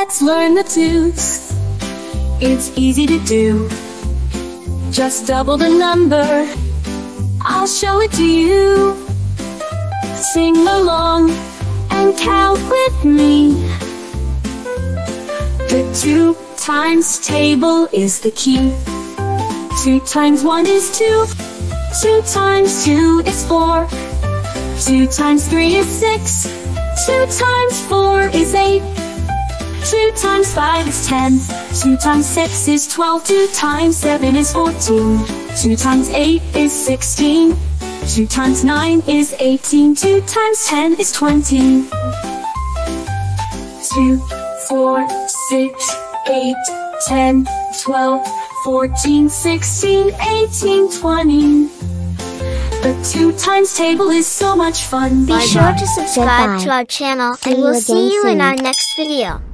let's learn the twos. It's easy to do. Just double the number, I'll show it to you. Sing along and count with me. The 2 times table is the key. 2 times 1 is 2. 2 times 2 is 4. 2 times 3 is 6. 2 times 4 is 8. 2 times 5 is 10. 2 times 6 is 12. 2 times 7 is 14. 2 times 8 is 16. 2 times 9 is 18. 2 times 10 is 20. 2, 4, 6, 8, 10, 12, 14, 16, 18, 20. The 2 times table is so much fun. Be sure to subscribe Goodbye. to our channel, See and you we'll again see you in soon. our next video.